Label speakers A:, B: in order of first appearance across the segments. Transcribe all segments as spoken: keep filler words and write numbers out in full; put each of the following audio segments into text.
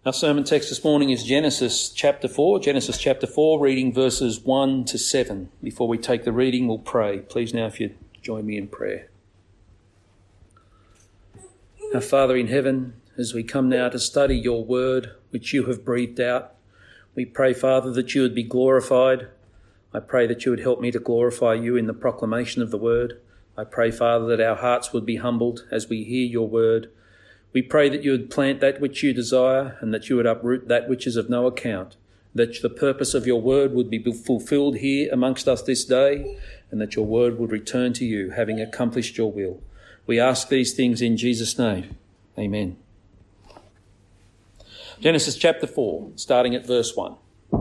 A: Our sermon text this morning is Genesis chapter four, Genesis chapter four, reading verses one to seven. Before we take the reading, we'll pray. Please now if you'd join me in prayer. Our Father in heaven, as we come now to study your word, which you have breathed out, we pray, Father, that you would be glorified. I pray that you would help me to glorify you in the proclamation of the word. I pray, Father, that our hearts would be humbled as we hear your word. We pray that you would plant that which you desire and that you would uproot that which is of no account, that the purpose of your word would be fulfilled here amongst us this day, and that your word would return to you, having accomplished your will. We ask these things in Jesus' name. Amen. Genesis chapter four, starting at verse one.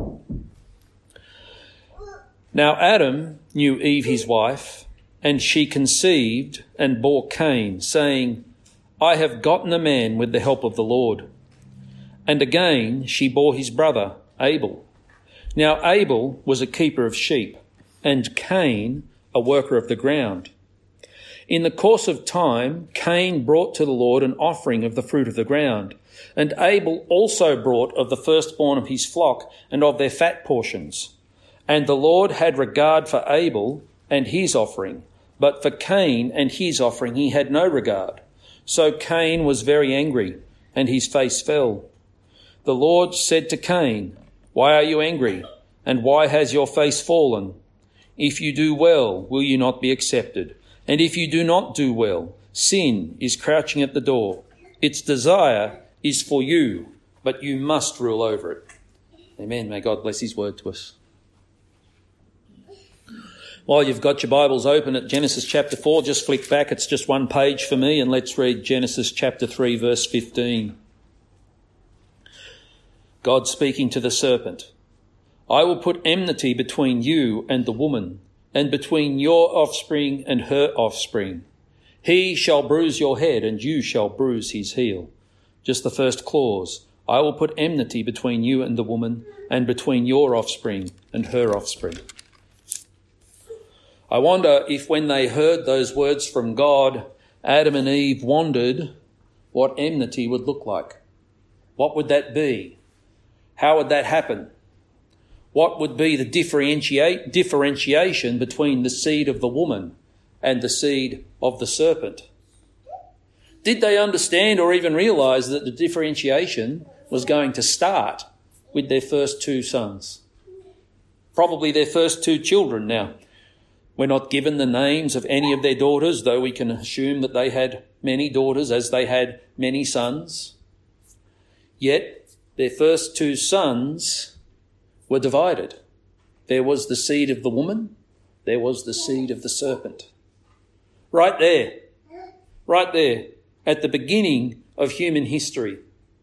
A: Now Adam knew Eve his wife, and she conceived and bore Cain, saying, I have gotten a man with the help of the Lord. And again she bore his brother, Abel. Now Abel was a keeper of sheep, and Cain a worker of the ground. In the course of time, Cain brought to the Lord an offering of the fruit of the ground, and Abel also brought of the firstborn of his flock and of their fat portions. And the Lord had regard for Abel and his offering, but for Cain and his offering he had no regard. So Cain was very angry, and his face fell. The Lord said to Cain, Why are you angry, and why has your face fallen? If you do well, will you not be accepted? And if you do not do well, sin is crouching at the door. Its desire is for you, but you must rule over it. Amen. May God bless his word to us. While you've got your Bibles open at Genesis chapter four, just flick back. It's just one page for me, and let's read Genesis chapter three, verse fifteen. God speaking to the serpent, I will put enmity between you and the woman, and between your offspring and her offspring. He shall bruise your head, and you shall bruise his heel. Just the first clause. I will put enmity between you and the woman, and between your offspring and her offspring. I wonder if when they heard those words from God, Adam and Eve wondered what enmity would look like. What would that be? How would that happen? What would be the differentiate, differentiation between the seed of the woman and the seed of the serpent? Did they understand or even realise that the differentiation was going to start with their first two sons? Probably their first two children now. We're not given the names of any of their daughters, though we can assume that they had many daughters as they had many sons. Yet their first two sons were divided. There was the seed of the woman, there was the seed of the serpent. Right there, right there, at the beginning of human history.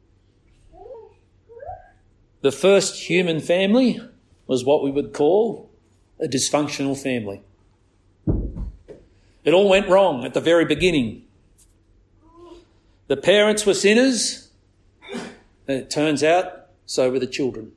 A: The first human family was what we would call a dysfunctional family. It all went wrong at the very beginning. The parents were sinners, and it turns out so were the children.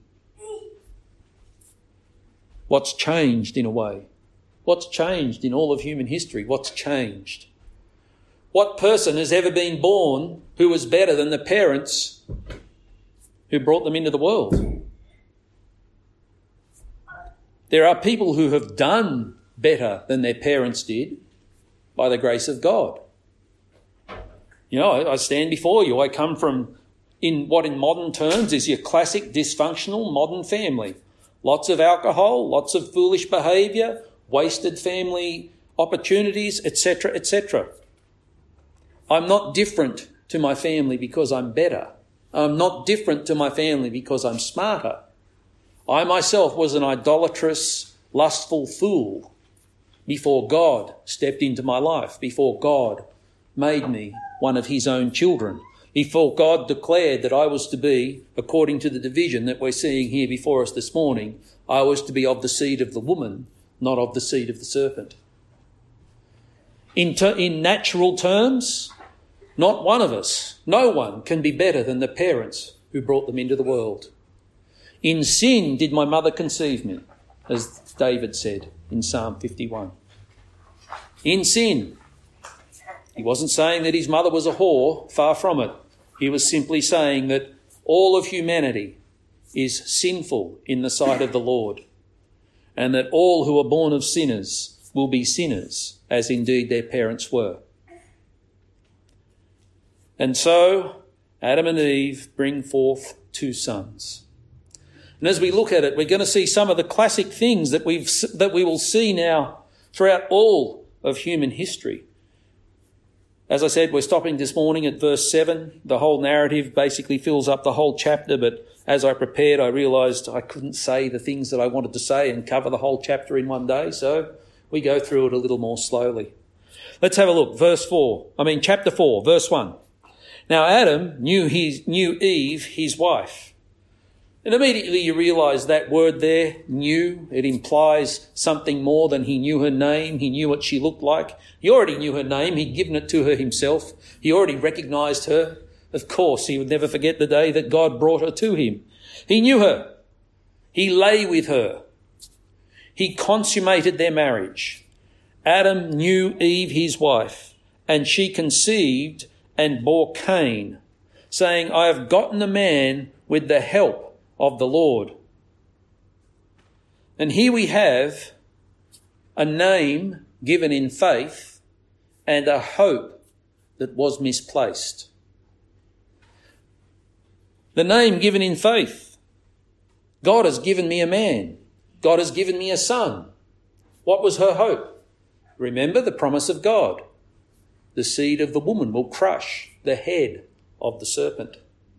A: What's changed in a way? What's changed in all of human history? What's changed? What person has ever been born who was better than the parents who brought them into the world? There are people who have done better than their parents did by the grace of God. You know, I stand before you. I come from in what in modern terms is your classic dysfunctional modern family. Lots of alcohol, lots of foolish behaviour, wasted family opportunities, et cetera, et cetera. I'm not different to my family because I'm better. I'm not different to my family because I'm smarter. I myself was an idolatrous, lustful fool before God stepped into my life, before God made me one of his own children, before God declared that I was to be, according to the division that we're seeing here before us this morning, I was to be of the seed of the woman, not of the seed of the serpent. In, ter- in natural terms, not one of us, no one can be better than the parents who brought them into the world. In sin did my mother conceive me, as David said in Psalm fifty-one. In sin. He wasn't saying that his mother was a whore, far from it. He was simply saying that all of humanity is sinful in the sight of the Lord, and that all who are born of sinners will be sinners, as indeed their parents were. And so Adam and Eve bring forth two sons. And as we look at it, we're going to see some of the classic things that we've that we will see now throughout all of human history. As I said, we're stopping this morning at verse seven. The whole narrative basically fills up the whole chapter, but as I prepared, I realised I couldn't say the things that I wanted to say and cover the whole chapter in one day, so we go through it a little more slowly. Let's have a look. Verse four. I mean, chapter four, verse one. Now Adam knew his knew Eve, his wife. And immediately you realise that word there, knew, it implies something more than he knew her name, he knew what she looked like. He already knew her name, he'd given it to her himself. He already recognised her. Of course, he would never forget the day that God brought her to him. He knew her. He lay with her. He consummated their marriage. Adam knew Eve, his wife, and she conceived and bore Cain, saying, I have gotten a man with the help of the Lord. And here we have a name given in faith and a hope that was misplaced. The name given in faith. God has given me a man. God has given me a son. What was her hope? Remember the promise of God. The seed of the woman will crush the head of the serpent.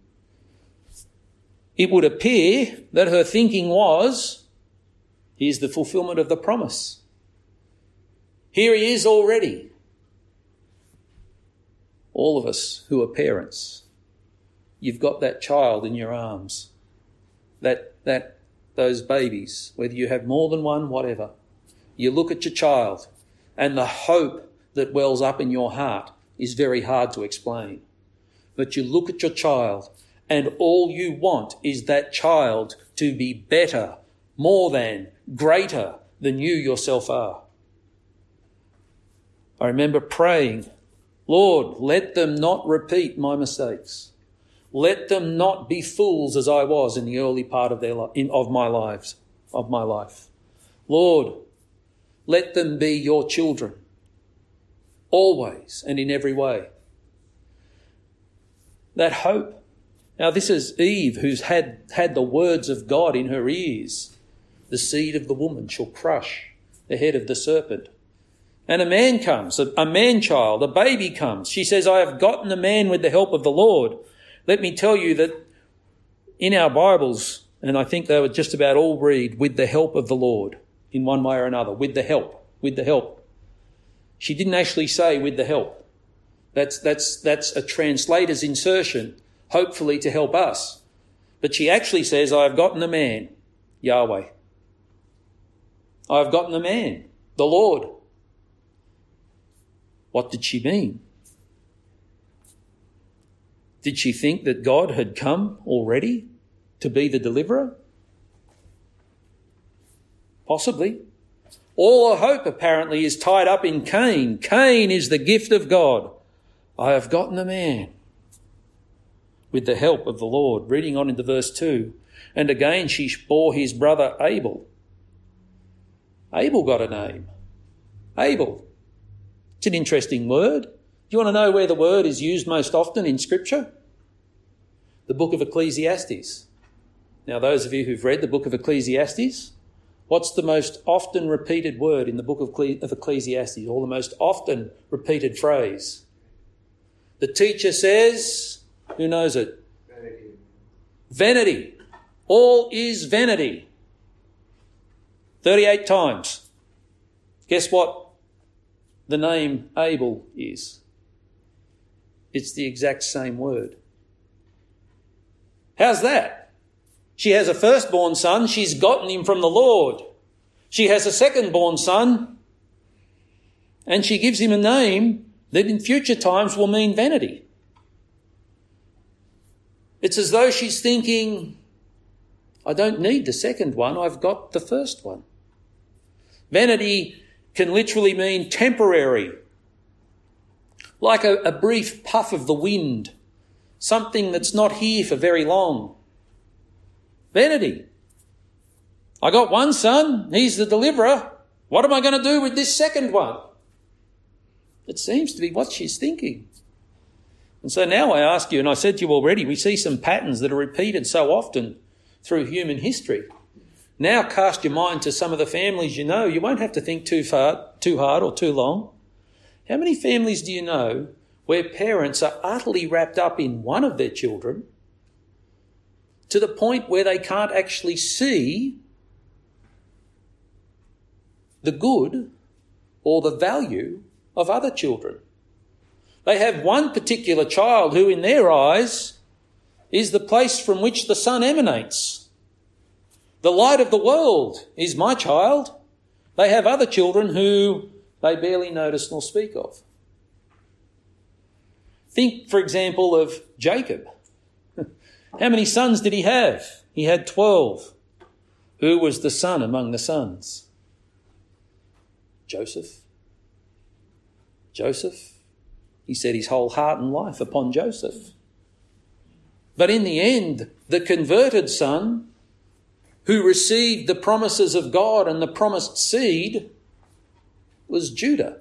A: It would appear that her thinking was, here's the fulfilment of the promise. Here he is already. All of us who are parents, you've got that child in your arms, that that those babies, whether you have more than one, whatever. You look at your child and the hope that wells up in your heart is very hard to explain. But you look at your child and all you want is that child to be better, more than, greater than you yourself are. I remember praying, Lord, let them not repeat my mistakes. Let them not be fools as I was in the early part of their li- in, of my lives, of my life. Lord, let them be your children, always and in every way. That hope. Now this is Eve who's had, had the words of God in her ears. The seed of the woman shall crush the head of the serpent. And a man comes, a, a man-child, a baby comes. She says, I have gotten a man with the help of the Lord. Let me tell you that in our Bibles, and I think they would just about all read, with the help of the Lord, in one way or another, with the help, with the help. She didn't actually say with the help. That's, that's, that's a translator's insertion, hopefully to help us. But she actually says, I have gotten a man, Yahweh. I have gotten a man, the Lord. What did she mean? Did she think that God had come already to be the deliverer? Possibly. All her hope apparently is tied up in Cain. Cain is the gift of God. I have gotten a man with the help of the Lord. Reading on into verse two. And again she bore his brother Abel. Abel got a name. Abel. It's an interesting word. Do you want to know where the word is used most often in Scripture? The book of Ecclesiastes. Now, those of you who've read the book of Ecclesiastes, what's the most often repeated word in the book of Ecclesiastes, or the most often repeated phrase? The teacher says, who knows it?
B: Vanity.
A: Vanity. All is vanity. thirty-eight times. Guess what the name Abel is? It's the exact same word. How's that? She has a firstborn son. She's gotten him from the Lord. She has a secondborn son. And she gives him a name that in future times will mean vanity. It's as though she's thinking, I don't need the second one. I've got the first one. Vanity can literally mean temporary, like a, a brief puff of the wind, something that's not here for very long. Vanity. I got one son, he's the deliverer. What am I going to do with this second one? It seems to be what she's thinking. And so now I ask you, and I said to you already, we see some patterns that are repeated so often through human history. Now cast your mind to some of the families you know. You won't have to think too far, too hard or too long. How many families do you know where parents are utterly wrapped up in one of their children to the point where they can't actually see the good or the value of other children? They have one particular child who in their eyes is the place from which the sun emanates. The light of the world is my child. They have other children who they barely notice nor speak of. Think, for example, of Jacob. How many sons did he have? He had twelve. Who was the son among the sons? Joseph. Joseph. He set his whole heart and life upon Joseph. But in the end, the converted son who received the promises of God and the promised seed was Judah.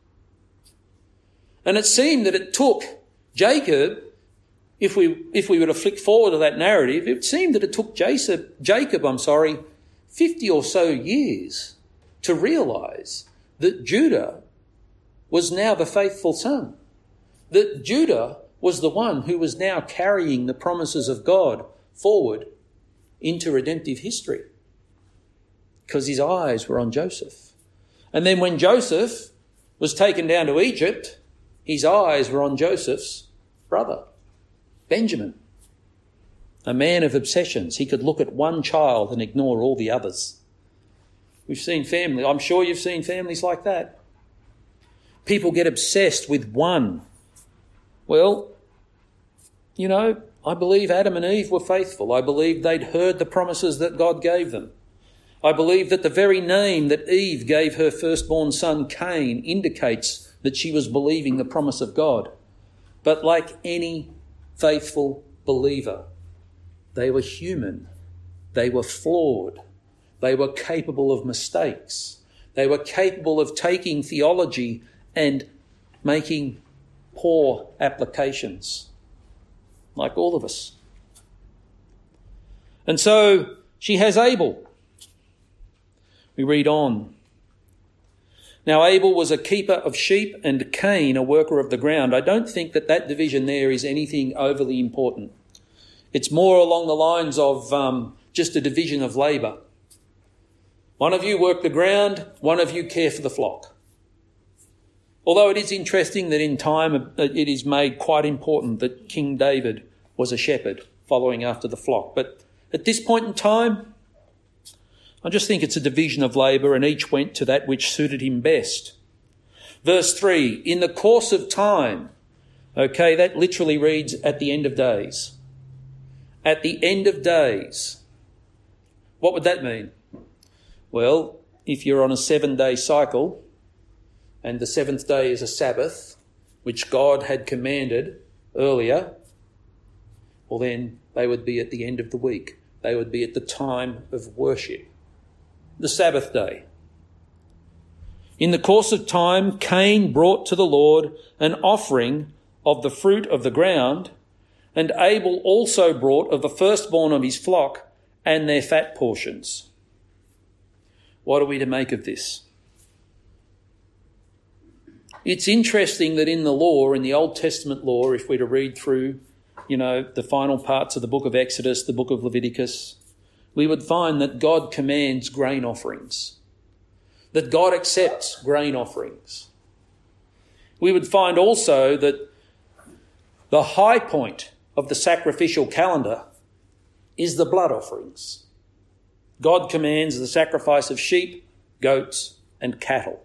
A: And it seemed that it took Jacob, if we if we were to flick forward to that narrative, it seemed that it took Jacob, Jacob, I'm sorry, fifty or so years to realise that Judah was now the faithful son. That Judah was the one who was now carrying the promises of God forward into redemptive history because his eyes were on Joseph. And then when Joseph was taken down to Egypt, his eyes were on Joseph's brother, Benjamin, a man of obsessions. He could look at one child and ignore all the others. We've seen family. I'm sure you've seen families like that. People get obsessed with one. Well, you know, I believe Adam and Eve were faithful. I believe they'd heard the promises that God gave them. I believe that the very name that Eve gave her firstborn son Cain indicates that she was believing the promise of God. But like any faithful believer, they were human. They were flawed. They were capable of mistakes. They were capable of taking theology and making poor applications, like all of us. And so she has Abel. We read on. Now Abel was a keeper of sheep and Cain a worker of the ground. I don't think that that division there is anything overly important. It's more along the lines of um, just a division of labour. One of you work the ground, one of you care for the flock. Although it is interesting that in time it is made quite important that King David was a shepherd following after the flock. But at this point in time, I just think it's a division of labour and each went to that which suited him best. Verse three, in the course of time. Okay, that literally reads at the end of days. At the end of days. What would that mean? Well, if you're on a seven-day cycle, and the seventh day is a Sabbath, which God had commanded earlier, well then they would be at the end of the week. They would be at the time of worship, the Sabbath day. In the course of time, Cain brought to the Lord an offering of the fruit of the ground, and Abel also brought of the firstborn of his flock and their fat portions. What are we to make of this? It's interesting that in the law, in the Old Testament law, if we're to read through, you know, the final parts of the book of Exodus, the book of Leviticus, we would find that God commands grain offerings, that God accepts grain offerings. We would find also that the high point of the sacrificial calendar is the blood offerings. God commands the sacrifice of sheep, goats, and cattle.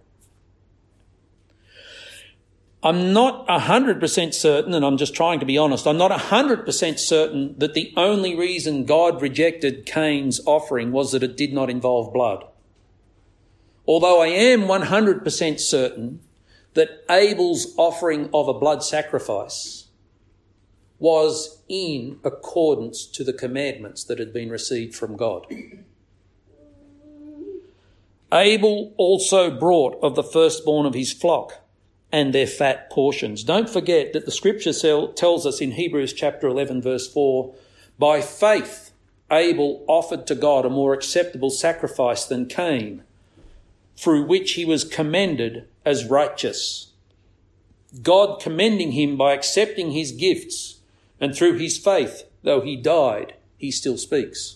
A: I'm not one hundred percent certain, and I'm just trying to be honest, I'm not one hundred percent certain that the only reason God rejected Cain's offering was that it did not involve blood. Although I am one hundred percent certain that Abel's offering of a blood sacrifice was in accordance to the commandments that had been received from God. Abel also brought of the firstborn of his flock and their fat portions. Don't forget that the scripture tells us in Hebrews chapter eleven verse four, by faith Abel offered to God a more acceptable sacrifice than Cain, through which he was commended as righteous. God commending him by accepting his gifts, and through his faith, though he died, he still speaks.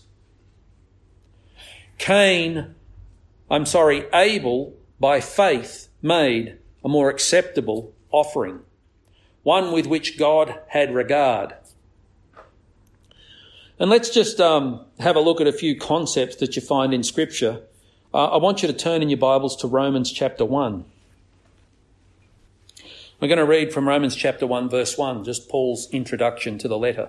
A: Cain I'm sorry, Abel, by faith, made a more acceptable offering, one with which God had regard. And let's just um, have a look at a few concepts that you find in Scripture. Uh, I want you to turn in your Bibles to Romans chapter one. We're going to read from Romans chapter one, verse one, just Paul's introduction to the letter.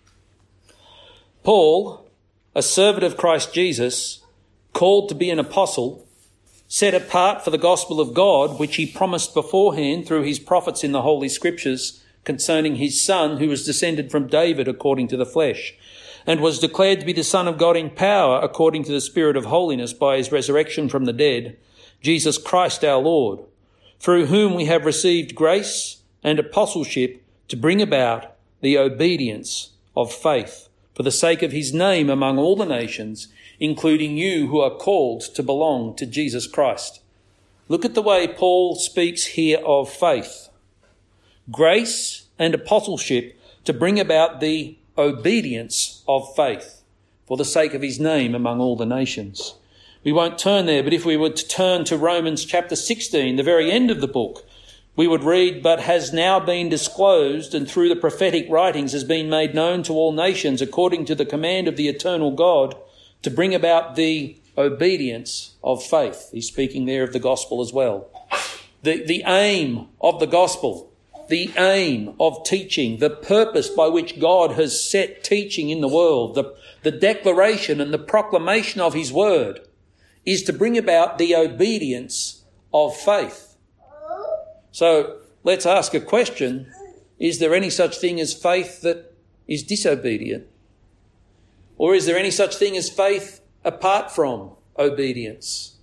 A: Paul, a servant of Christ Jesus, called to be an apostle, set apart for the gospel of God, which he promised beforehand through his prophets in the Holy Scriptures concerning his Son, who was descended from David according to the flesh, and was declared to be the Son of God in power according to the Spirit of holiness by his resurrection from the dead, Jesus Christ our Lord, through whom we have received grace and apostleship to bring about the obedience of faith for the sake of his name among all the nations, including you who are called to belong to Jesus Christ. Look at the way Paul speaks here of faith. Grace and apostleship to bring about the obedience of faith for the sake of his name among all the nations. We won't turn there, but if we were to turn to Romans chapter sixteen, the very end of the book, we would read, but has now been disclosed and through the prophetic writings has been made known to all nations according to the command of the eternal God, to bring about the obedience of faith. He's speaking there of the gospel as well. The, the aim of the gospel, the aim of teaching, the purpose by which God has set teaching in the world, the, the declaration and the proclamation of his word is to bring about the obedience of faith. So let's ask a question. Is there any such thing as faith that is disobedient? Or is there any such thing as faith apart from obedience?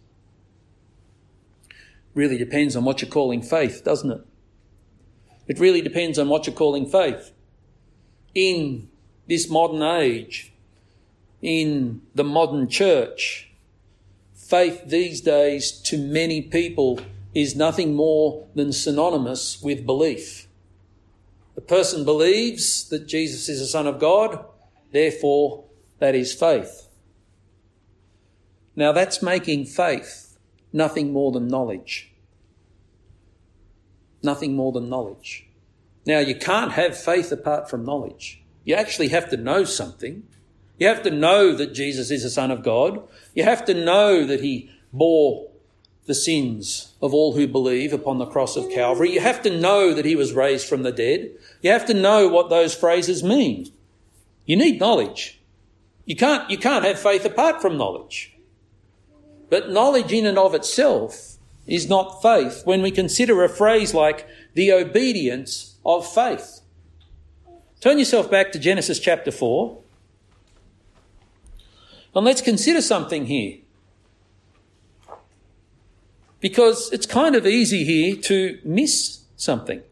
A: Really depends on what you're calling faith, doesn't it? It really depends on what you're calling faith. In this modern age, in the modern church, faith these days to many people is nothing more than synonymous with belief. The person believes that Jesus is the Son of God, therefore that is faith. Now that's making faith nothing more than knowledge. Nothing more than knowledge. Now you can't have faith apart from knowledge. You actually have to know something. You have to know that Jesus is the Son of God. You have to know that he bore the sins of all who believe upon the cross of Calvary. You have to know that he was raised from the dead. You have to know what those phrases mean. You need knowledge. You can't, you can't have faith apart from knowledge. But knowledge in and of itself is not faith when we consider a phrase like the obedience of faith. Turn yourself back to Genesis chapter four. And let's consider something here. Because it's kind of easy here to miss something.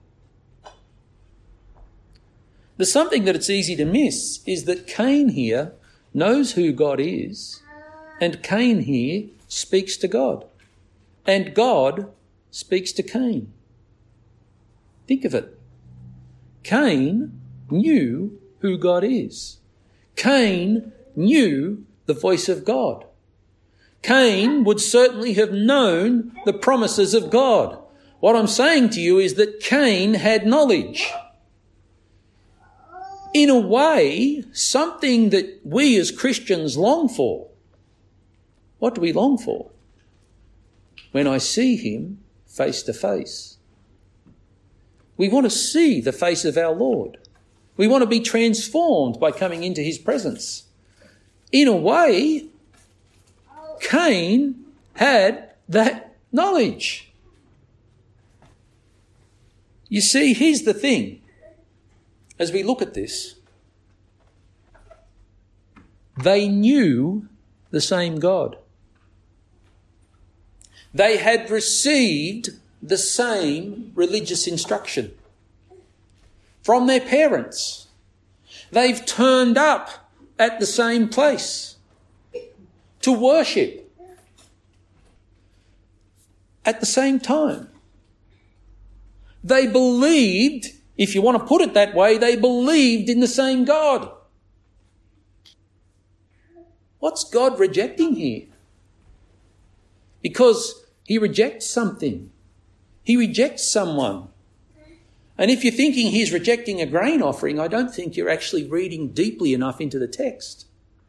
A: The something that it's easy to miss is that Cain here knows who God is, and Cain here speaks to God, and God speaks to Cain. Think of it. Cain knew who God is. Cain knew the voice of God. Cain would certainly have known the promises of God. What I'm saying to you is that Cain had knowledge. In a way, something that we as Christians long for. What do we long for? When I see him face to face. We want to see the face of our Lord. We want to be transformed by coming into his presence. In a way, Cain had that knowledge. You see, here's the thing. as we look at this, they knew the same God. They had received the same religious instruction from their parents. They've turned up at the same place to worship at the same time. They believed, if you want to put it that way, they believed in the same God. What's God rejecting here? Because he rejects something. He rejects someone. And if you're thinking he's rejecting a grain offering, I don't think you're actually reading deeply enough into the text.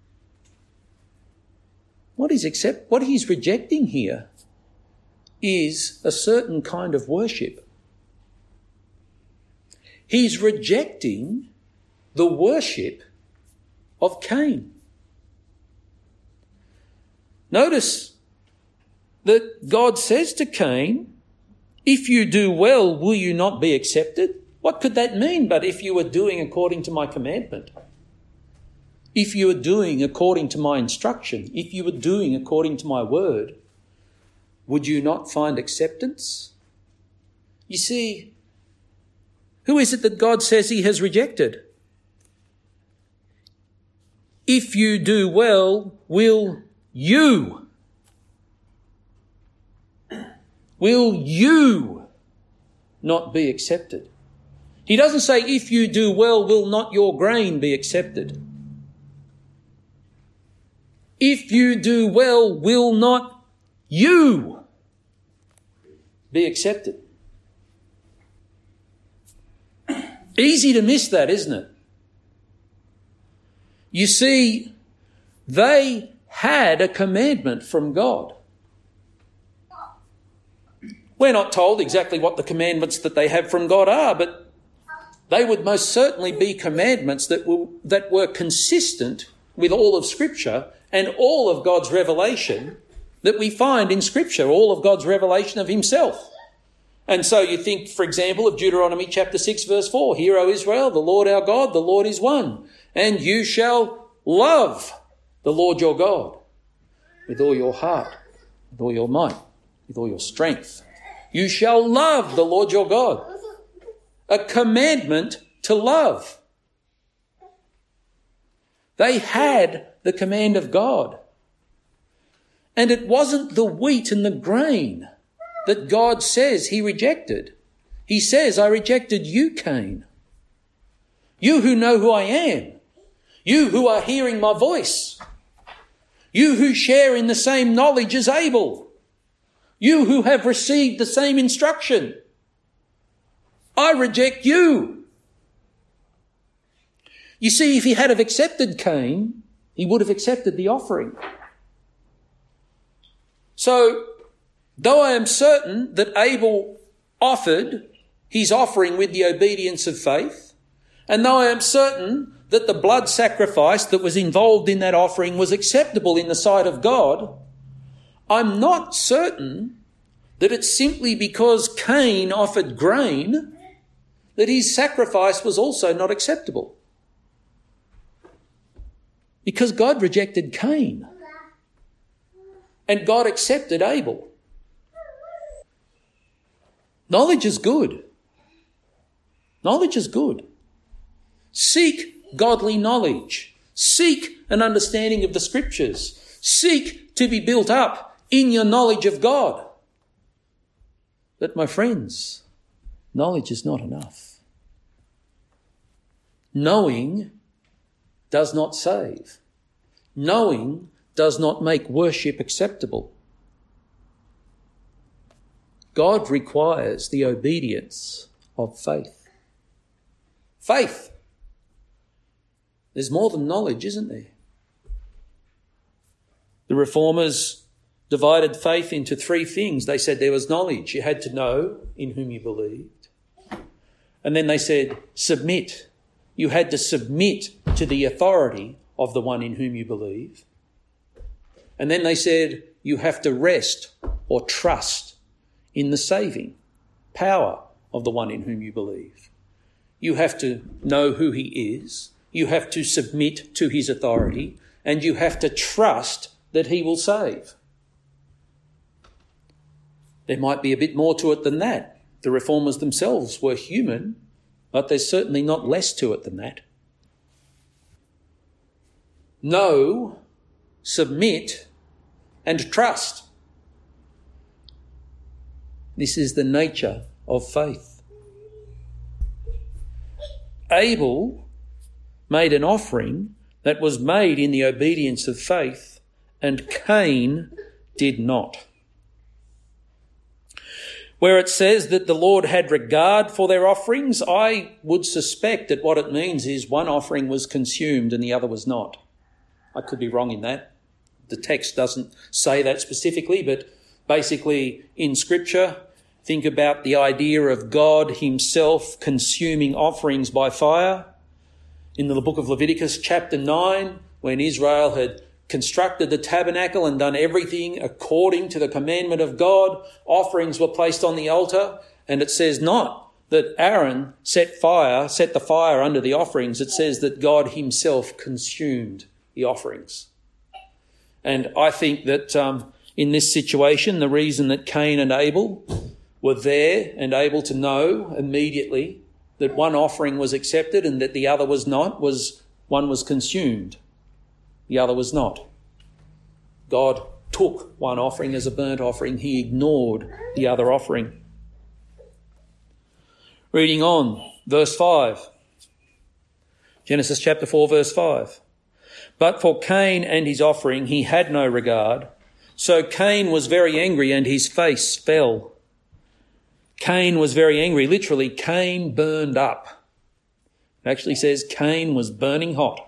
A: What he's accept, what he's rejecting here is a certain kind of worship. He's rejecting the worship of Cain. Notice that God says to Cain, if you do well, will you not be accepted? What could that mean but if you were doing according to my commandment? If you were doing according to my instruction, if you were doing according to my word, would you not find acceptance? You see, who is it that God says he has rejected? If you do well, will you? Will you not be accepted? He doesn't say, if you do well, will not your grain be accepted? If you do well, will not you be accepted? Easy to miss that, isn't it? You see, they had a commandment from God. We're not told exactly what the commandments that they have from God are, but they would most certainly be commandments that were, that were consistent with all of Scripture and all of God's revelation that we find in Scripture, all of God's revelation of himself. And so you think, for example, of Deuteronomy chapter six, verse four, Hear, O Israel, the Lord our God, the Lord is one, and you shall love the Lord your God with all your heart, with all your might, with all your strength. You shall love the Lord your God. A commandment to love. They had the command of God. And it wasn't the wheat and the grain that God says he rejected. He says, I rejected you, Cain. You who know who I am. You who are hearing my voice. You who share in the same knowledge as Abel. You who have received the same instruction. I reject you. You see, if he had have accepted Cain, he would have accepted the offering. So, though I am certain that Abel offered his offering with the obedience of faith, and though I am certain that the blood sacrifice that was involved in that offering was acceptable in the sight of God, I'm not certain that it's simply because Cain offered grain that his sacrifice was also not acceptable. Because God rejected Cain and God accepted Abel. Knowledge is good. Knowledge is good. Seek godly knowledge. Seek an understanding of the Scriptures. Seek to be built up in your knowledge of God. But my friends, knowledge is not enough. Knowing does not save. Knowing does not make worship acceptable. God requires the obedience of faith. Faith. There's more than knowledge, isn't there? The Reformers divided faith into three things. They said there was knowledge. You had to know in whom you believed. And then they said submit. You had to submit to the authority of the one in whom you believe. And then they said you have to rest or trust in the saving power of the one in whom you believe. you have to know who he is, you have to submit to his authority, and you have to trust that he will save. There might be a bit more to it than that. The reformers themselves were human, but there's certainly not less to it than that. Know, submit, and trust. This is the nature of faith. Abel made an offering that was made in the obedience of faith, and Cain did not. Where it says that the Lord had regard for their offerings, I would suspect that what it means is one offering was consumed and the other was not. I could be wrong in that. The text doesn't say that specifically, but basically in Scripture, think about the idea of God himself consuming offerings by fire. In the book of Leviticus chapter nine, when Israel had constructed the tabernacle and done everything according to the commandment of God, offerings were placed on the altar, and it says not that Aaron set fire, set the fire under the offerings. It says that God himself consumed the offerings. And I think that um, in this situation, the reason that Cain and Abel were there and able to know immediately that one offering was accepted and that the other was not, was one was consumed. The other was not. God took one offering as a burnt offering. He ignored the other offering. Reading on, verse five. Genesis chapter four, verse five. But for Cain and his offering he had no regard. So Cain was very angry and his face fell. Cain was very angry. Literally, Cain burned up. It actually says Cain was burning hot.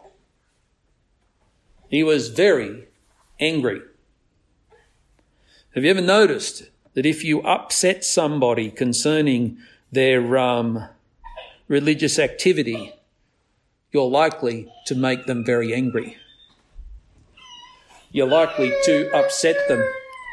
A: He was very angry. Have you ever noticed that if you upset somebody concerning their um, religious activity, you're likely to make them very angry? You're likely to upset them.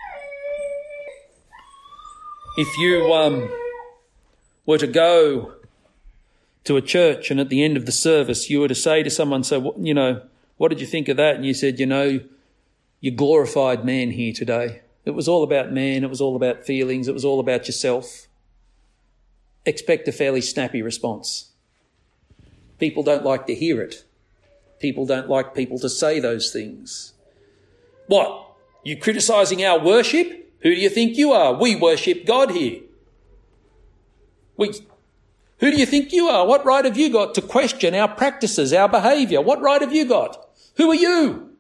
A: If you um, were to go to a church and at the end of the service you were to say to someone, so, you know, what did you think of that? And you said, you know, you glorified man here today. It was all about man. It was all about feelings. It was all about yourself. Expect a fairly snappy response. People don't like to hear it. People don't like people to say those things. What? You criticising our worship? Who do you think you are? We worship God here. We... Who do you think you are? What right have you got to question our practices, our behaviour? What right have you got? Who are you?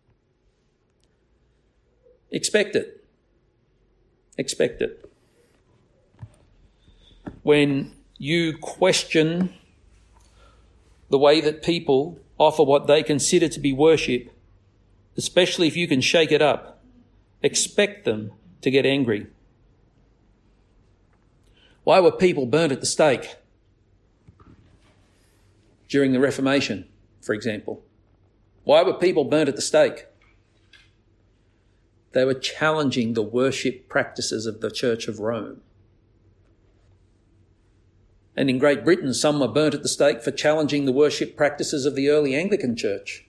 A: Expect it. Expect it. When you question the way that people offer what they consider to be worship, especially if you can shake it up, expect them to get angry. Why were people burnt at the stake during the Reformation, for example? Why were people burnt at the stake? They were challenging the worship practices of the Church of Rome. And in Great Britain, some were burnt at the stake for challenging the worship practices of the early Anglican Church.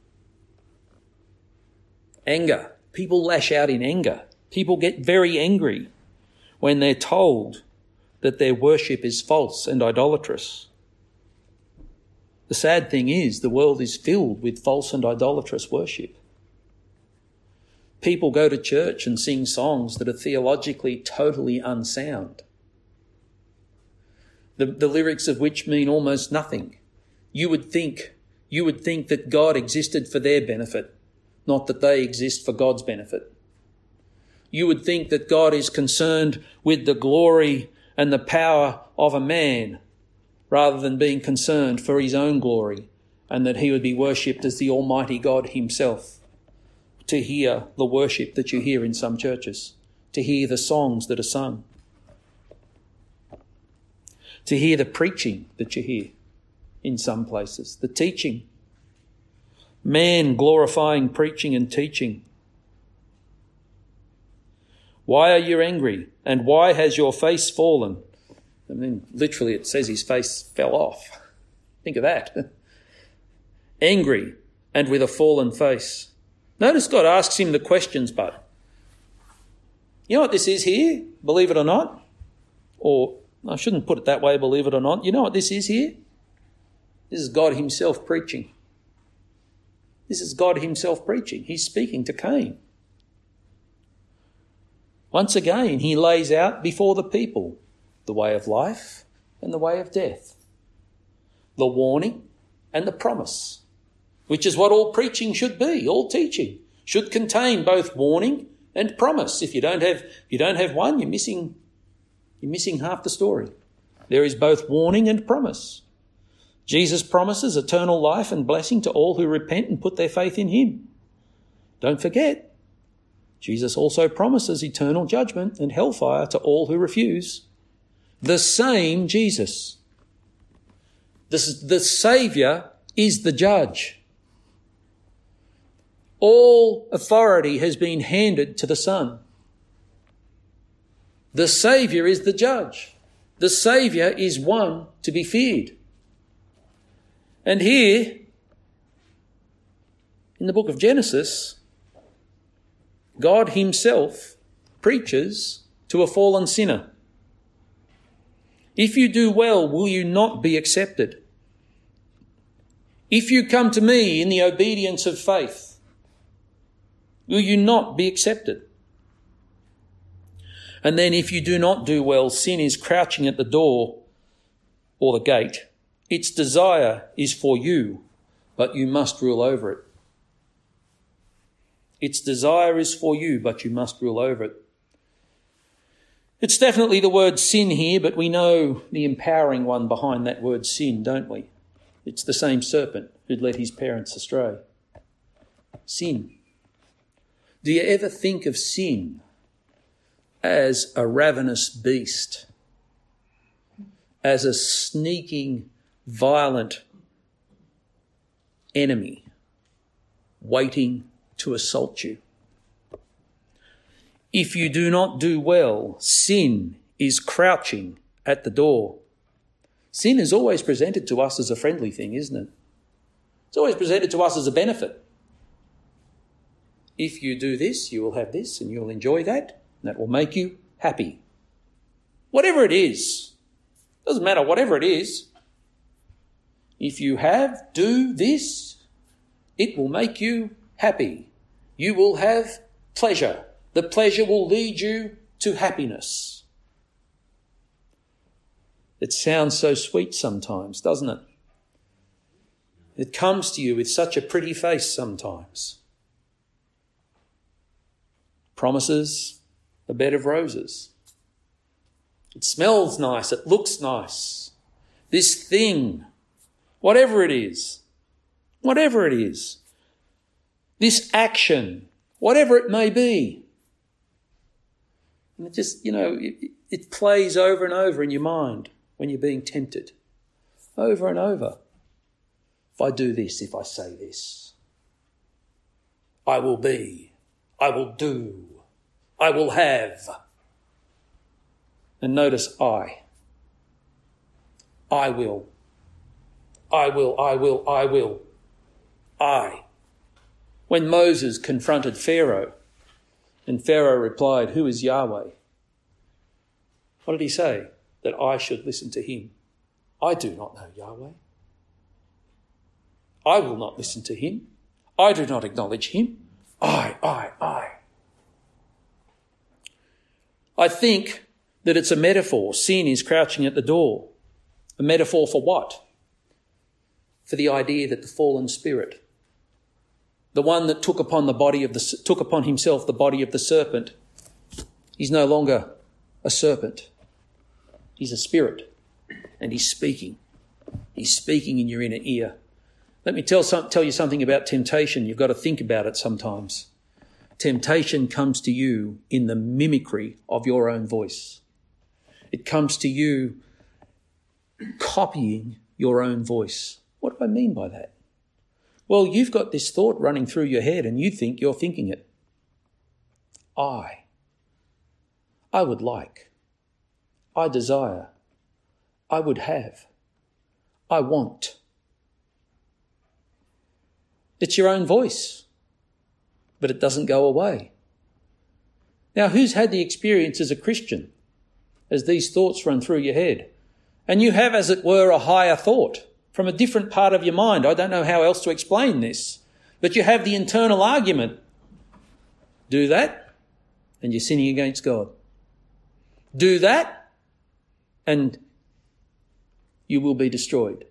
A: Anger. People lash out in anger. People get very angry when they're told that their worship is false and idolatrous. The sad thing is the world is filled with false and idolatrous worship. People go to church and sing songs that are theologically totally unsound. The, the lyrics of which mean almost nothing. You would think, you would think that God existed for their benefit, not that they exist for God's benefit. You would think that God is concerned with the glory and the power of a man rather than being concerned for his own glory, and that he would be worshipped as the Almighty God himself. To hear the worship that you hear in some churches, to hear the songs that are sung, to hear the preaching that you hear in some places, the teaching, man glorifying preaching and teaching. Why are you angry? And why has your face fallen? I mean, literally it says his face fell off. Think of that. Angry and with a fallen face. Notice God asks him the questions, but you know what this is here? Believe it or not? Or I shouldn't put it that way, believe it or not. You know what this is here? This is God himself preaching. This is God himself preaching. He's speaking to Cain. Once again, he lays out before the people the way of life and the way of death, the warning and the promise, which is what all preaching should be. All teaching should contain both warning and promise. If you don't have, if you don't have one, you're missing, you're missing half the story. There is both warning and promise. Jesus promises eternal life and blessing to all who repent and put their faith in him. Don't forget, Jesus also promises eternal judgment and hellfire to all who refuse. The same Jesus. This is, the Saviour is the judge. All authority has been handed to the Son. The Saviour is the judge. The Saviour is one to be feared. And here, in the book of Genesis, God himself preaches to a fallen sinner. If you do well, will you not be accepted? If you come to me in the obedience of faith, will you not be accepted? And then if you do not do well, sin is crouching at the door or the gate. Its desire is for you, but you must rule over it. Its desire is for you, but you must rule over it. It's definitely the word sin here, but we know the empowering one behind that word sin, don't we? It's the same serpent who'd led his parents astray. Sin. Do you ever think of sin as a ravenous beast, as a sneaking, violent enemy waiting to assault you? If you do not do well, sin is crouching at the door. Sin is always presented to us as a friendly thing, isn't it? It's always presented to us as a benefit. If you do this, you will have this and you'll enjoy that, and that will make you happy. Whatever it is, doesn't matter, whatever it is, if you have, do this, it will make you happy. You will have pleasure. The pleasure will lead you to happiness. It sounds so sweet sometimes, doesn't it? It comes to you with such a pretty face sometimes. Promises a bed of roses. It smells nice. It looks nice. This thing, whatever it is, whatever it is, this action, whatever it may be, and it just, you know, it, it plays over and over in your mind when you're being tempted. Over and over. If I do this, if I say this, I will be, I will do, I will have. And notice I. I will. I will, I will, I will. I. When Moses confronted Pharaoh, and Pharaoh replied, "Who is Yahweh?" What did he say? That I should listen to him. I do not know Yahweh. I will not listen to him. I do not acknowledge him. I, I, I. I think that it's a metaphor. Sin is crouching at the door. A metaphor for what? For the idea that the fallen spirit, the one that took upon the body of the took upon himself the body of the serpent, he's no longer a serpent. He's a spirit, and he's speaking. He's speaking in your inner ear. Let me tell some, tell you something about temptation. You've got to think about it sometimes. Temptation comes to you in the mimicry of your own voice. It comes to you copying your own voice. What do I mean by that? Well, you've got this thought running through your head and you think you're thinking it. I. I would like. I desire. I would have. I want. It's your own voice, but it doesn't go away. Now, who's had the experience as a Christian as these thoughts run through your head? And you have, as it were, a higher thought from a different part of your mind. I don't know how else to explain this, but you have the internal argument. Do that, and you're sinning against God. Do that, and you will be destroyed.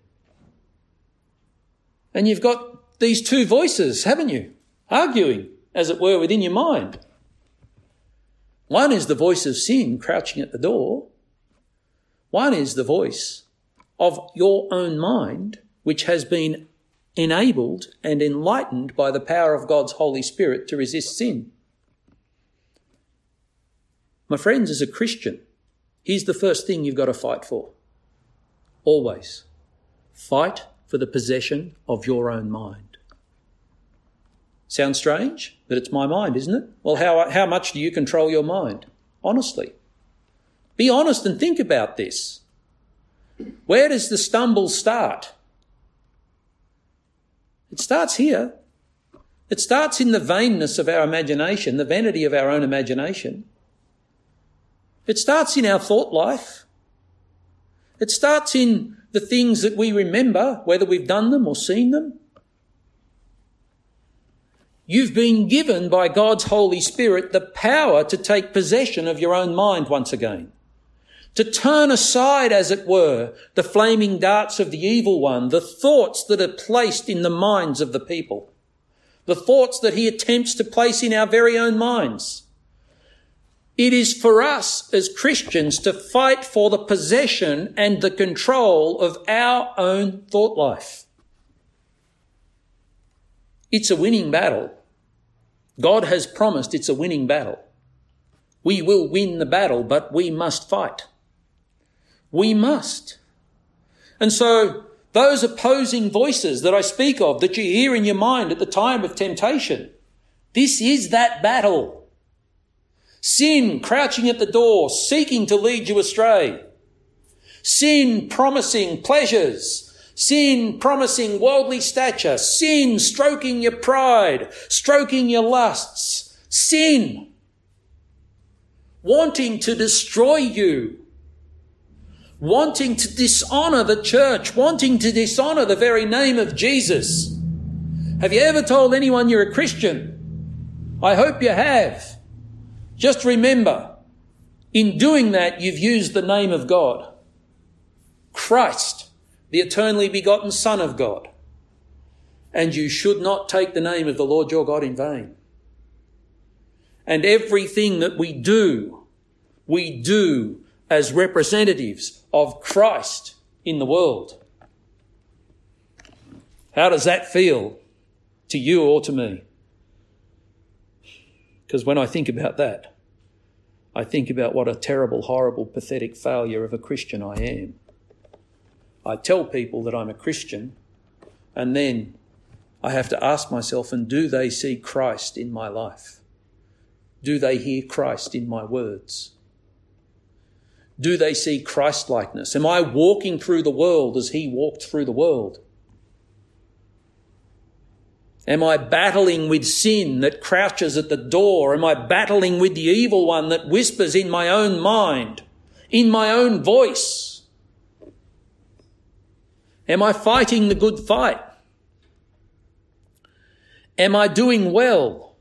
A: And you've got these two voices, haven't you? Arguing, as it were, within your mind. One is the voice of sin crouching at the door. One is the voice of your own mind, which has been enabled and enlightened by the power of God's Holy Spirit to resist sin. My friends, as a Christian, here's the first thing you've got to fight for. Always. Fight for the possession of your own mind. Sounds strange, but it's my mind, isn't it? Well, how, how much do you control your mind? Honestly. Be honest and think about this. Where does the stumble start? It starts here. It starts in the vainness of our imagination, the vanity of our own imagination. It starts in our thought life. It starts in the things that we remember, whether we've done them or seen them. You've been given by God's Holy Spirit the power to take possession of your own mind once again. To turn aside, as it were, the flaming darts of the evil one, the thoughts that are placed in the minds of the people, the thoughts that he attempts to place in our very own minds. It is for us as Christians to fight for the possession and the control of our own thought life. It's a winning battle. God has promised it's a winning battle. We will win the battle, but we must fight. We must. And so those opposing voices that I speak of, that you hear in your mind at the time of temptation, this is that battle. Sin crouching at the door, seeking to lead you astray. Sin promising pleasures. Sin promising worldly stature. Sin stroking your pride, stroking your lusts. Sin wanting to destroy you. Wanting to dishonour the church, wanting to dishonour the very name of Jesus. Have you ever told anyone you're a Christian? I hope you have. Just remember, in doing that, you've used the name of God. Christ, the eternally begotten Son of God. And you should not take the name of the Lord your God in vain. And everything that we do, we do as representatives of Christ in the world. How does that feel to you or to me? Because when I think about that, I think about what a terrible, horrible, pathetic failure of a Christian I am. I tell people that I'm a Christian, and then I have to ask myself, and do they see Christ in my life? Do they hear Christ in my words? Do they see Christ-likeness? Am I walking through the world as he walked through the world? Am I battling with sin that crouches at the door? Am I battling with the evil one that whispers in my own mind, in my own voice? Am I fighting the good fight? Am I doing well?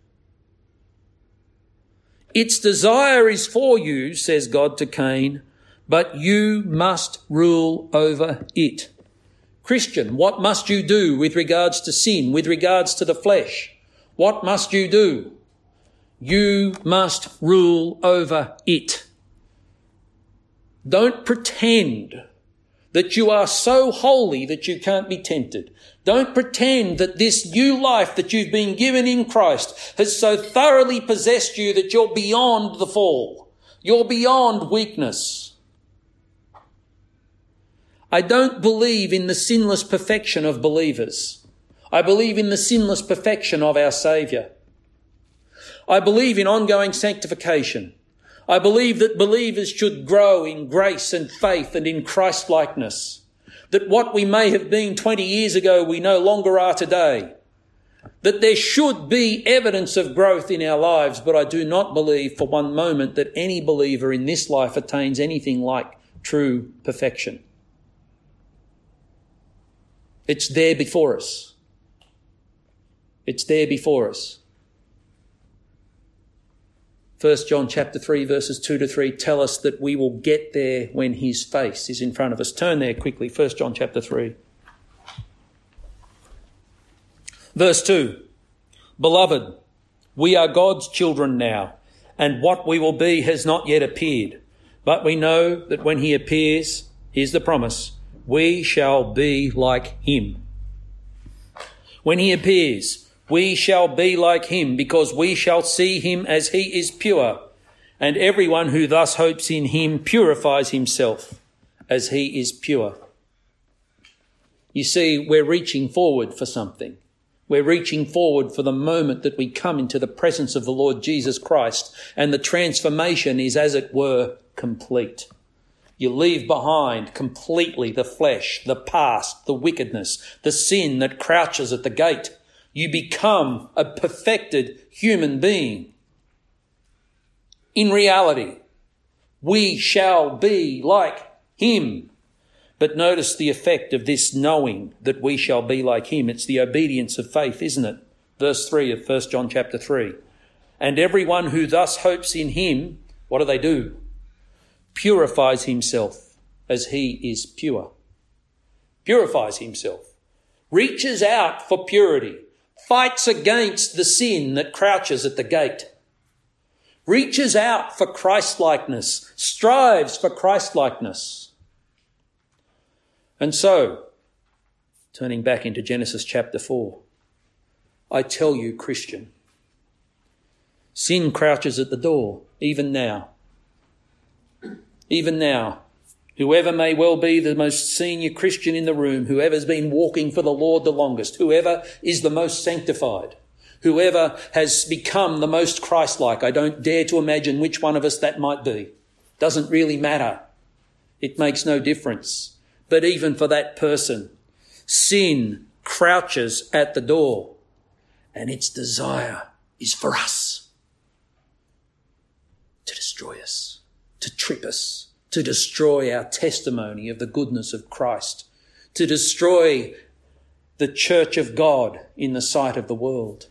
A: Its desire is for you, says God to Cain, but you must rule over it. Christian, what must you do with regards to sin, with regards to the flesh? What must you do? You must rule over it. Don't pretend that you are so holy that you can't be tempted. Don't pretend that this new life that you've been given in Christ has so thoroughly possessed you that you're beyond the fall. You're beyond weakness. I don't believe in the sinless perfection of believers. I believe in the sinless perfection of our Saviour. I believe in ongoing sanctification. I believe that believers should grow in grace and faith and in Christ-likeness. That what we may have been twenty years ago, we no longer are today. That there should be evidence of growth in our lives, but I do not believe for one moment that any believer in this life attains anything like true perfection. It's there before us. It's there before us. First John chapter three verses two to three tell us that we will get there when his face is in front of us. Turn there quickly, First John chapter three. Verse two, Beloved, we are God's children now, and what we will be has not yet appeared. But we know that when he appears, here's the promise, we shall be like him. When he appears, we shall be like him, because we shall see him as he is pure. And everyone who thus hopes in him purifies himself as he is pure. You see, we're reaching forward for something. We're reaching forward for the moment that we come into the presence of the Lord Jesus Christ, and the transformation is, as it were, complete. You leave behind completely the flesh, the past, the wickedness, the sin that crouches at the gate. You become a perfected human being. In reality, we shall be like him. But notice the effect of this knowing that we shall be like him. It's the obedience of faith, isn't it? Verse three of First John chapter three. And everyone who thus hopes in him, what do they do? Purifies himself as he is pure. Purifies himself. Reaches out for purity. Fights against the sin that crouches at the gate. Reaches out for Christ-likeness. Strives for Christ-likeness. And so, turning back into Genesis chapter four, I tell you, Christian, sin crouches at the door, even now. Even now, whoever may well be the most senior Christian in the room, whoever's been walking for the Lord the longest, whoever is the most sanctified, whoever has become the most Christ-like, I don't dare to imagine which one of us that might be. Doesn't really matter. It makes no difference. But even for that person, sin crouches at the door, and its desire is for us to destroy us, to trip us, to destroy our testimony of the goodness of Christ, to destroy the church of God in the sight of the world.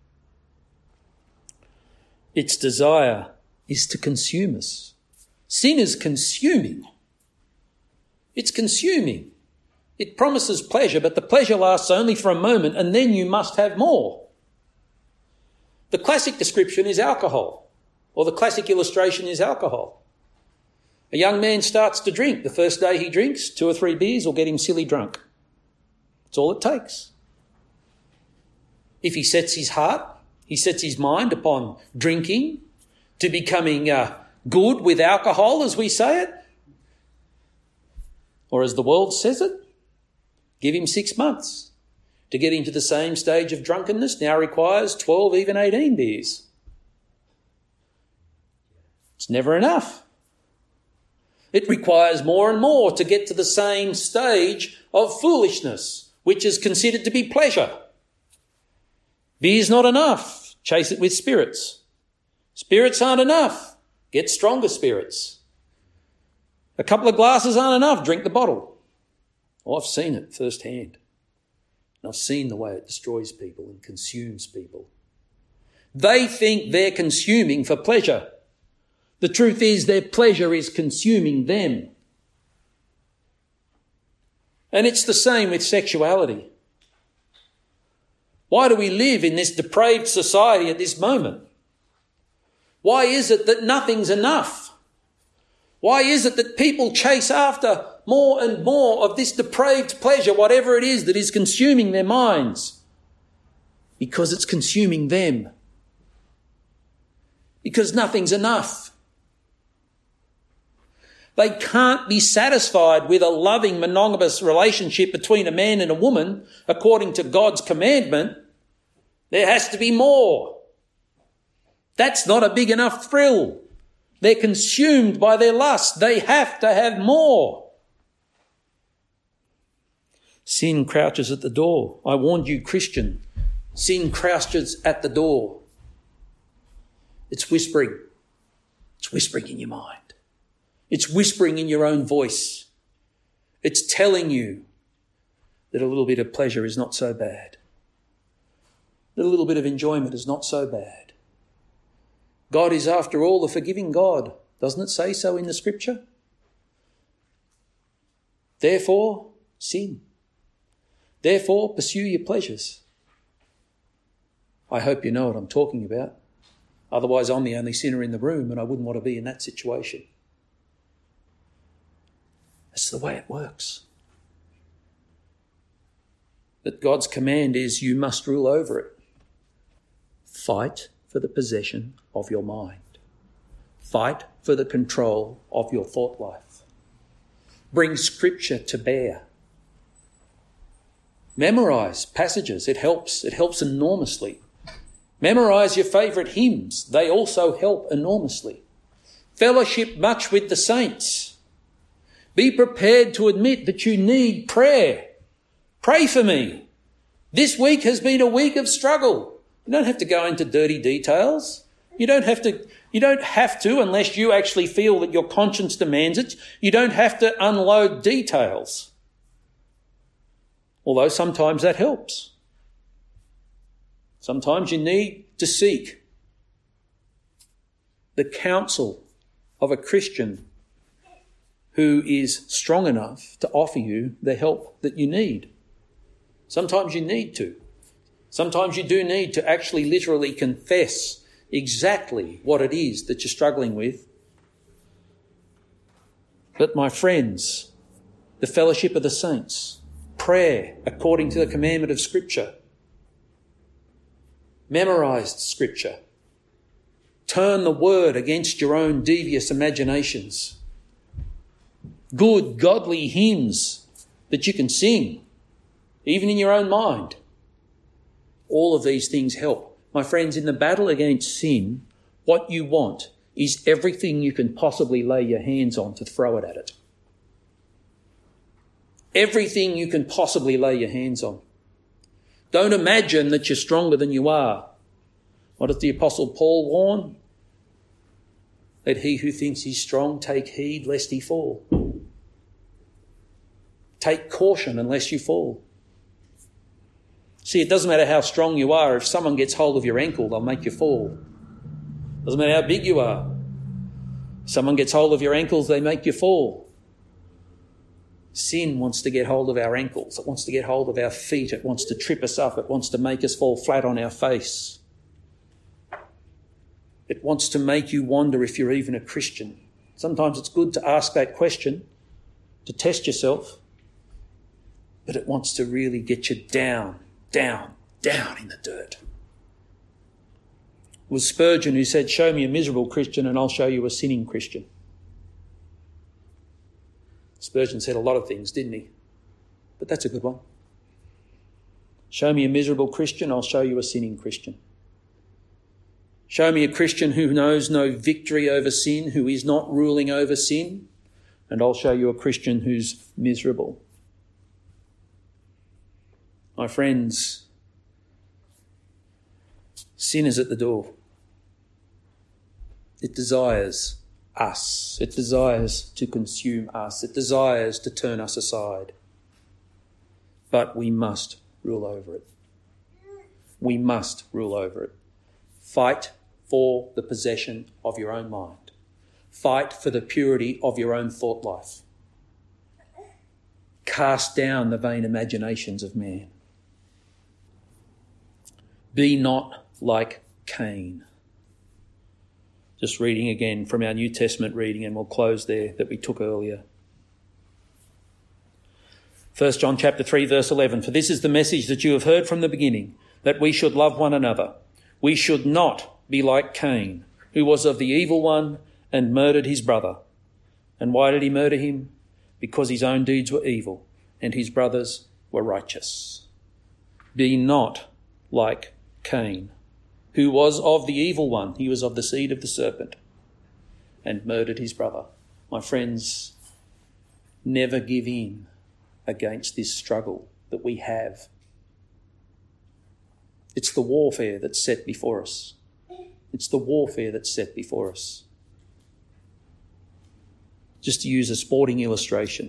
A: Its desire is to consume us. Sin is consuming. It's consuming. It promises pleasure, but the pleasure lasts only for a moment, and then you must have more. The classic description is alcohol, or the classic illustration is alcohol. A young man starts to drink. The first day he drinks, two or three beers will get him silly drunk. That's all it takes. If he sets his heart, he sets his mind upon drinking, to becoming uh, good with alcohol, as we say it, or as the world says it, give him six months. To get him to the same stage of drunkenness now requires twelve, even eighteen beers. It's never enough. It requires more and more to get to the same stage of foolishness, which is considered to be pleasure. Beer's not enough. Chase it with spirits. Spirits aren't enough. Get stronger spirits. A couple of glasses aren't enough. Drink the bottle. Oh, I've seen it firsthand. And I've seen the way it destroys people and consumes people. They think they're consuming for pleasure. The truth is their pleasure is consuming them. And it's the same with sexuality. Why do we live in this depraved society at this moment? Why is it that nothing's enough? Why is it that people chase after more and more of this depraved pleasure, whatever it is that is consuming their minds? Because it's consuming them. Because nothing's enough. They can't be satisfied with a loving monogamous relationship between a man and a woman according to God's commandment. There has to be more. That's not a big enough thrill. They're consumed by their lust. They have to have more. Sin crouches at the door. I warned you, Christian. Sin crouches at the door. It's whispering. It's whispering in your mind. It's whispering in your own voice. It's telling you that a little bit of pleasure is not so bad. That a little bit of enjoyment is not so bad. God is, after all, a forgiving God. Doesn't it say so in the Scripture? Therefore, sin. Therefore, pursue your pleasures. I hope you know what I'm talking about. Otherwise, I'm the only sinner in the room and I wouldn't want to be in that situation. That's the way it works. But God's command is you must rule over it. Fight for the possession of your mind. Fight for the control of your thought life. Bring Scripture to bear. Memorise passages. It helps. It helps enormously. Memorise your favourite hymns. They also help enormously. Fellowship much with the saints. Be prepared to admit that you need prayer. Pray for me. This week has been a week of struggle. You don't have to go into dirty details. You don't have to, you don't have to, unless you actually feel that your conscience demands it, you don't have to unload details. Although sometimes that helps. Sometimes you need to seek the counsel of a Christian who is strong enough to offer you the help that you need. Sometimes you need to. Sometimes you do need to actually literally confess exactly what it is that you're struggling with. But my friends, the fellowship of the saints, prayer according to the commandment of Scripture, memorised Scripture, turn the word against your own devious imaginations, good godly hymns that you can sing, even in your own mind. All of these things help. My friends, in the battle against sin, what you want is everything you can possibly lay your hands on to throw it at it. Everything you can possibly lay your hands on. Don't imagine that you're stronger than you are. What does the Apostle Paul warn? Let he who thinks he's strong take heed lest he fall. Take caution unless you fall. See, it doesn't matter how strong you are. If someone gets hold of your ankle, they'll make you fall. Doesn't matter how big you are. If someone gets hold of your ankles, they make you fall. Sin wants to get hold of our ankles. It wants to get hold of our feet. It wants to trip us up. It wants to make us fall flat on our face. It wants to make you wonder if you're even a Christian. Sometimes it's good to ask that question, to test yourself, but it wants to really get you down, down, down in the dirt. It was Spurgeon who said, "Show me a miserable Christian and I'll show you a sinning Christian." Spurgeon said a lot of things, didn't he? But that's a good one. Show me a miserable Christian, I'll show you a sinning Christian. Show me a Christian who knows no victory over sin, who is not ruling over sin, and I'll show you a Christian who's miserable. My friends, sin is at the door. It desires us. It desires to consume us. It desires to turn us aside. But we must rule over it. We must rule over it. Fight for the possession of your own mind. Fight for the purity of your own thought life. Cast down the vain imaginations of man. Be not like Cain. Just reading again from our New Testament reading, and we'll close there, that we took earlier. First John chapter three, verse eleven. For this is the message that you have heard from the beginning, that we should love one another. We should not be like Cain, who was of the evil one and murdered his brother. And why did he murder him? Because his own deeds were evil and his brothers were righteous. Be not like Cain, who was of the evil one. He was of the seed of the serpent. and murdered his brother. My friends, never give in against this struggle that we have. It's the warfare that's set before us. It's the warfare that's set before us. Just to use a sporting illustration,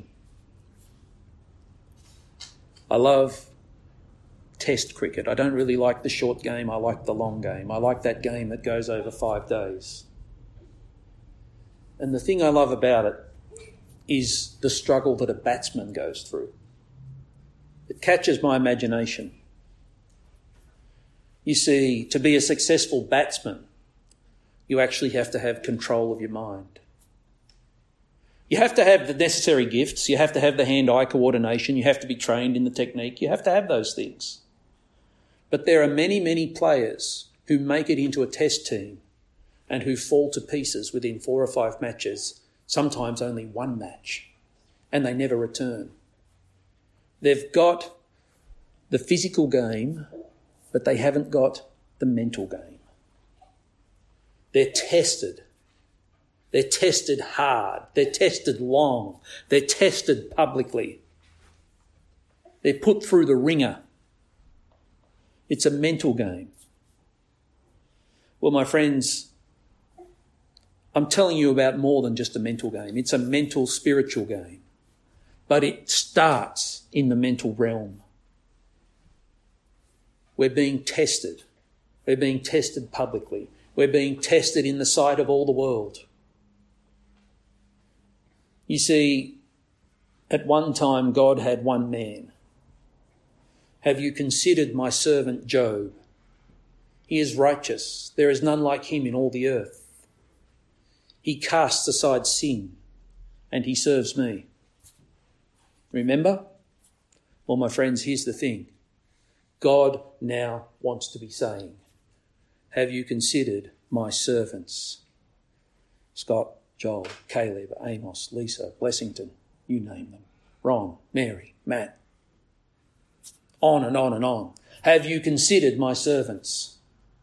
A: I love Test cricket. I don't really like the short game. I like the long game. I like that game that goes over five days. And the thing I love about it is the struggle that a batsman goes through. It catches my imagination. You see, to be a successful batsman, you actually have to have control of your mind. You have to have the necessary gifts. You have to have the hand-eye coordination. You have to be trained in the technique. You have to have those things. But there are many, many players who make it into a test team and who fall to pieces within four or five matches, sometimes only one match, and they never return. They've got the physical game, but they haven't got the mental game. They're tested. They're tested hard. They're tested long. They're tested publicly. They're put through the ringer. It's a mental game. Well, my friends, I'm telling you about more than just a mental game. It's a mental, spiritual game. But it starts in the mental realm. We're being tested. We're being tested publicly. We're being tested in the sight of all the world. You see, at one time God had one man. Have you considered my servant Job? He is righteous. There is none like him in all the earth. He casts aside sin and he serves me. Remember? Well, my friends, here's the thing. God now wants to be saying, have you considered my servants? Scott, Joel, Caleb, Amos, Lisa, Blessington, you name them. Ron, Mary, Matt. On and on and on. Have you considered my servants?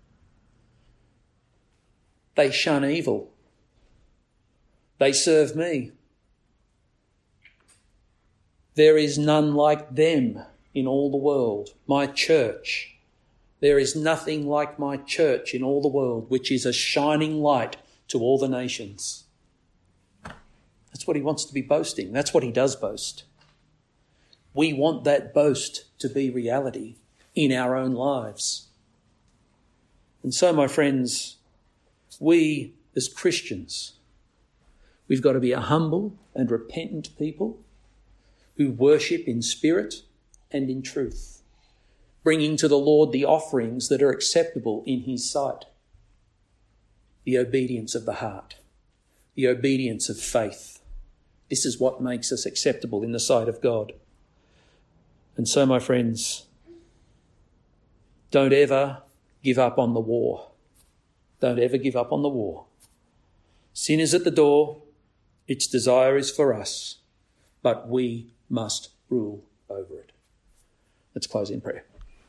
A: They shun evil. They serve me. There is none like them in all the world. My church. There is nothing like my church in all the world, which is a shining light to all the nations. That's what he wants to be boasting. That's what he does boast. We want that boast to be reality in our own lives. And so, my friends, we as Christians, we've got to be a humble and repentant people who worship in spirit and in truth, bringing to the Lord the offerings that are acceptable in his sight. The obedience of the heart, the obedience of faith. This is what makes us acceptable in the sight of God. And so, my friends, don't ever give up on the war. Don't ever give up on the war. Sin is at the door. Its desire is for us, but we must rule over it. Let's close in prayer.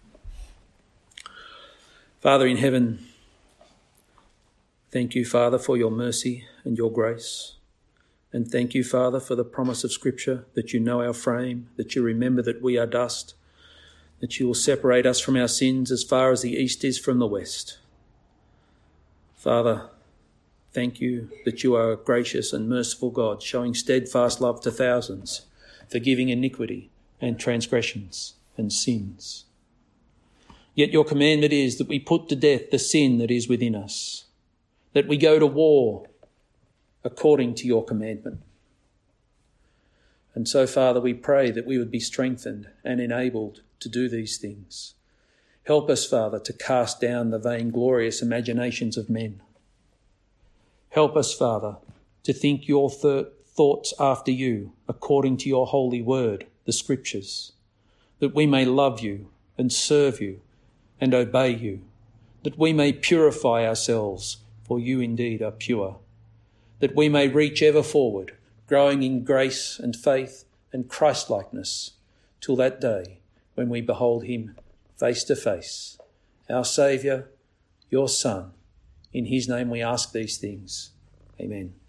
A: Father in heaven, thank you, Father, for your mercy and your grace. And thank you, Father, for the promise of Scripture, that you know our frame, that you remember that we are dust, that you will separate us from our sins as far as the east is from the west. Father, thank you that you are a gracious and merciful God, showing steadfast love to thousands, forgiving iniquity and transgressions and sins. Yet your commandment is that we put to death the sin that is within us, that we go to war according to your commandment. And so, Father, we pray that we would be strengthened and enabled to do these things. Help us, Father, to cast down the vainglorious imaginations of men. Help us, Father, to think your th- thoughts after you according to your holy word, the Scriptures, that we may love you and serve you and obey you, that we may purify ourselves, for you indeed are pure, that we may reach ever forward, growing in grace and faith and Christ-likeness, till that day when we behold him face to face, our Saviour, your Son. In his name we ask these things. Amen.